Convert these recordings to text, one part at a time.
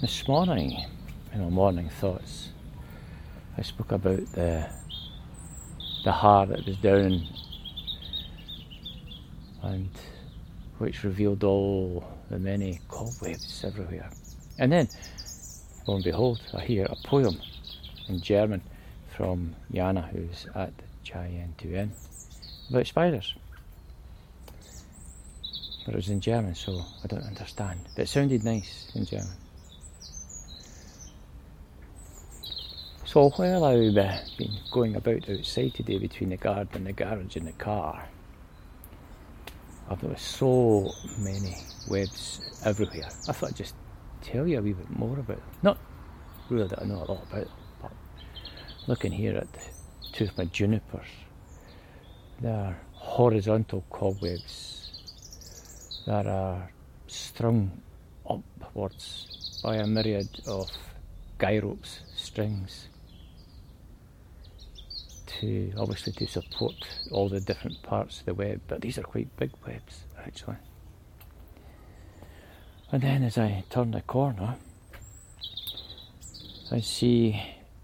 This morning, in our morning thoughts, I spoke about the heart that was down and which revealed all the many cobwebs everywhere. And then, lo and behold, I hear a poem in German from Jana, who's at Chai-En-Tu-En, about spiders. But it was in German, so I don't understand. But it sounded nice in German. So while I've been going about outside today between the garden and the garage and the car, I've noticed so many webs everywhere. I thought I'd just tell you a wee bit more about them. Not really that I know a lot about them, but looking here at two of my junipers, there are horizontal cobwebs that are strung upwards by a myriad of guy ropes, strings, obviously to support all the different parts of the web, but these are quite big webs actually. And then as I turn the corner, I see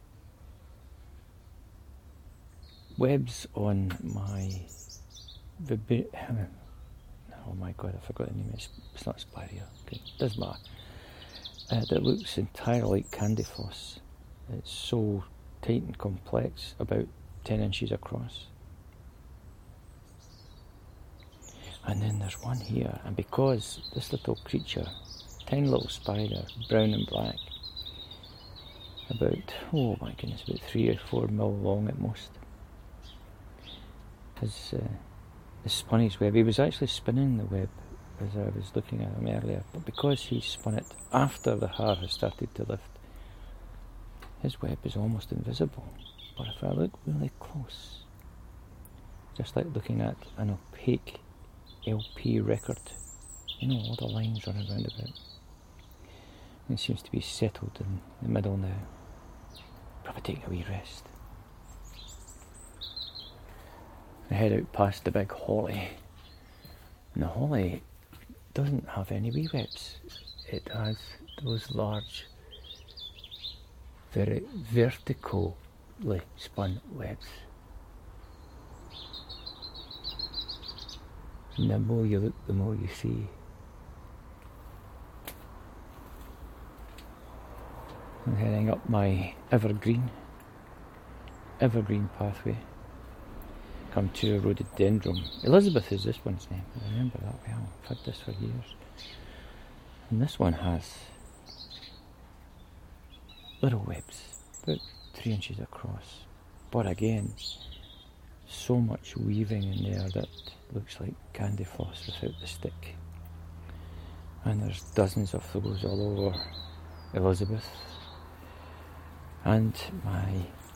webs on my oh my god, I forgot the name. It's not Spirea. Okay, doesn't matter. That looks entirely like candy floss. It's so tight and complex, about 10 inches across. And then there's one here, and because this little creature, tiny little spider, brown and black, about, oh my goodness, about 3 or 4 mil long at most, has spun his web. He was actually spinning the web as I was looking at him earlier, but because he spun it after the hair has started to lift, his web is almost invisible. But if I look really close, just like looking at an opaque LP record, you know, all the lines running round about, it seems to be settled in the middle now. Probably take a wee rest. I head out past the big holly, and the holly doesn't have any wee webs. It has those large, very vertically spun webs. And the more you look, the more you see. I'm heading up my evergreen pathway. Come to a rhododendron. Elizabeth is this one's name. I remember that well. I've had this for years. And this one has little webs, about 3 inches across. But again, so much weaving in there that looks like candy floss without the stick. And there's dozens of those all over Elizabeth. And my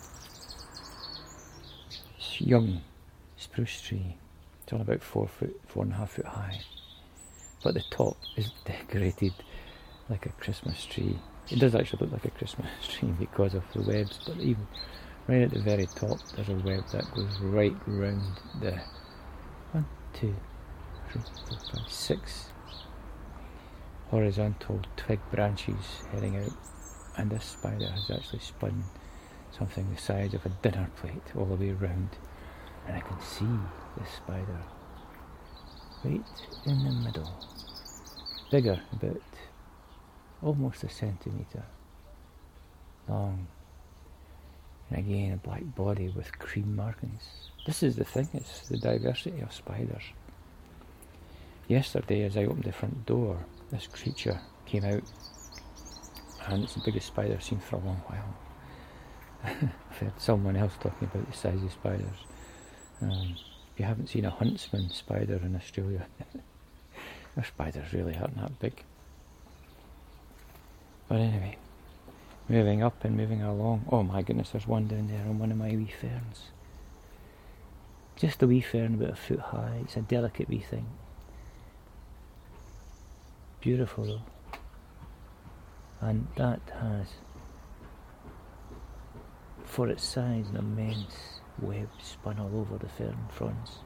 young spruce tree, it's all about 4.5 foot high. But the top is decorated like a Christmas tree. It does actually look like a Christmas tree because of the webs, but even right at the very top there's a web that goes right round the 1, 2, 3, 4, 5, 6 horizontal twig branches heading out, and this spider has actually spun something the size of a dinner plate all the way round, and I can see this spider right in the middle, bigger, about almost a centimetre long, and again a black body with cream markings. This is the thing, it's the diversity of spiders. Yesterday as I opened the front door, this creature came out, and it's the biggest spider I've seen for a long while. I've heard someone else talking about the size of spiders. If you haven't seen a huntsman spider in Australia, their spiders really aren't that big. But anyway, moving up and moving along. Oh my goodness, there's one down there on one of my wee ferns. Just a wee fern about a foot high. It's a delicate wee thing. Beautiful though. And that has, for its size, an immense web spun all over the fern fronds.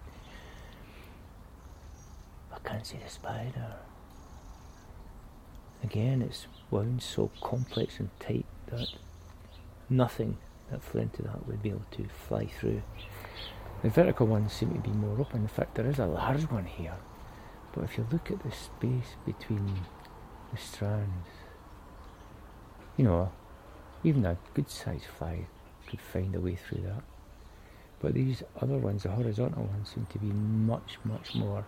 I can't see the spider. Again, it's wound so complex and tight that nothing that flew into that would be able to fly through. The vertical ones seem to be more open. In fact, there is a large one here. But if you look at the space between the strands, even a good-sized fly could find a way through that. But these other ones, the horizontal ones, seem to be much, much more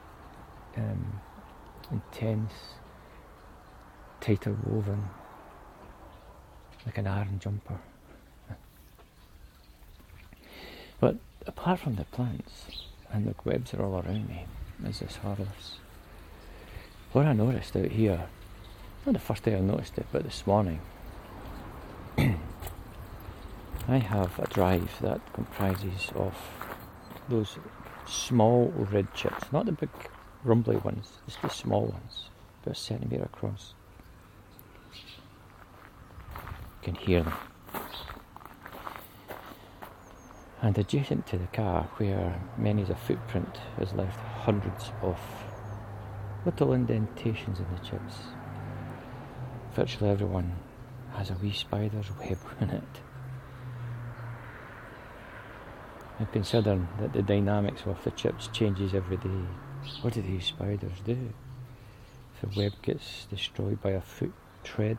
intense, tighter woven, like an iron jumper. But apart from the plants, and the webs are all around me, is this Harless. What I noticed out here, not the first day I noticed it, but this morning, I have a drive that comprises of those small red chips, not the big rumbly ones, just the small ones, about a centimetre across. You can hear them. And adjacent to the car, where many's a footprint has left hundreds of little indentations in the chips, virtually everyone has a wee spider's web in it. And considering that the dynamics of the chips changes every day, what do these spiders do? If the web gets destroyed by a foot tread,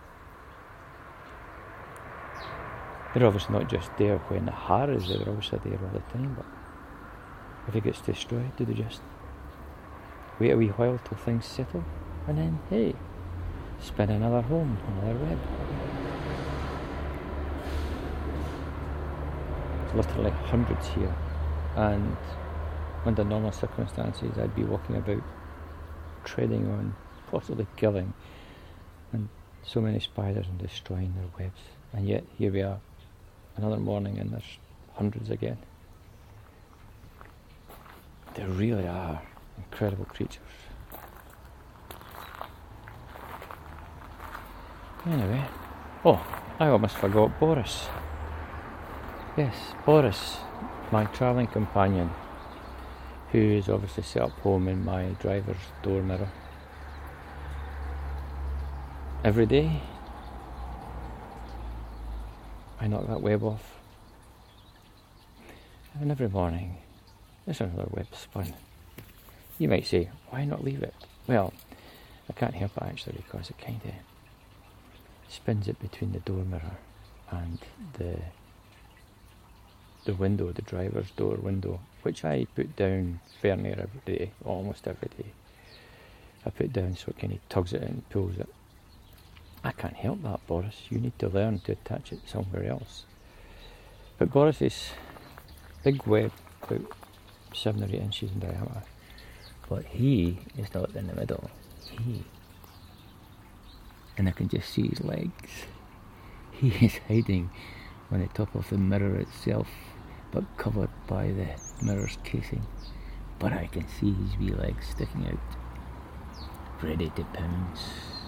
they're obviously not just there when the hair is there, they're obviously there all the time, but if it gets destroyed, do they just wait a wee while till things settle, and then, hey, spin another home, another web? There's literally hundreds here, and under normal circumstances I'd be walking about treading on, possibly killing, and so many spiders and destroying their webs, and yet here we are, another morning, and there's hundreds again. They really are incredible creatures. Anyway, I almost forgot Boris. Yes, Boris, my travelling companion, who is obviously set up home in my driver's door mirror. Every day, I knock that web off, and every morning, there's another web spun. You might say, why not leave it? Well, I can't help it actually, because it kind of spins it between the door mirror and the window, the driver's door window, which I put down fair near every day, almost every day. I put down so it kind of tugs it in and pulls it. I can't help that, Boris. You need to learn to attach it somewhere else. But Boris's big web, about 7 or 8 inches in diameter, but he is not in the middle. And I can just see his legs. He is hiding on the top of the mirror itself, but covered by the mirror's casing. But I can see his wee legs sticking out, ready to pounce.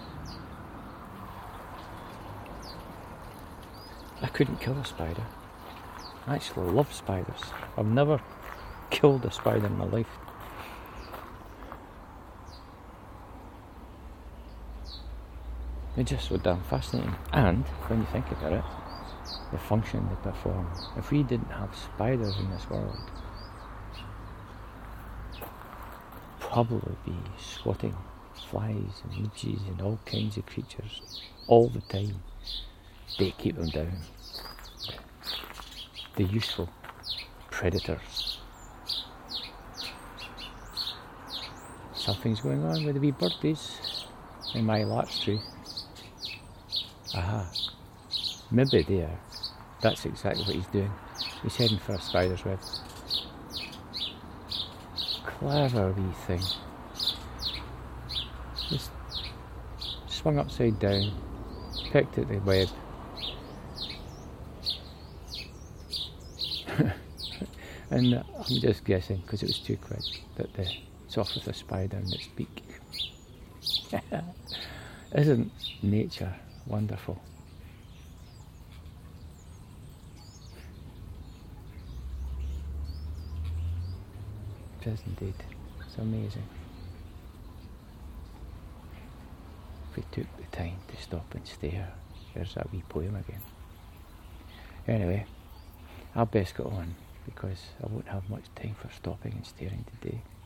I couldn't kill a spider. I actually love spiders. I've never killed a spider in my life. They're just so damn fascinating. And when you think about it, the function they perform. If we didn't have spiders in this world, probably be swatting flies and leeches and all kinds of creatures all the time. They keep them down. The useful predators. Something's going on with the wee birdies in my larch tree. Aha. Maybe there. That's exactly what he's doing. He's heading for a spider's web. Clever wee thing. Just swung upside down, picked at the web. And I'm just guessing, because it was too quick, that it's off with a spider in its beak. Isn't nature wonderful? It is indeed. It's amazing. he took the time to stop and stare. There's that wee poem again. Anyway, I'll best get on because I won't have much time for stopping and staring today.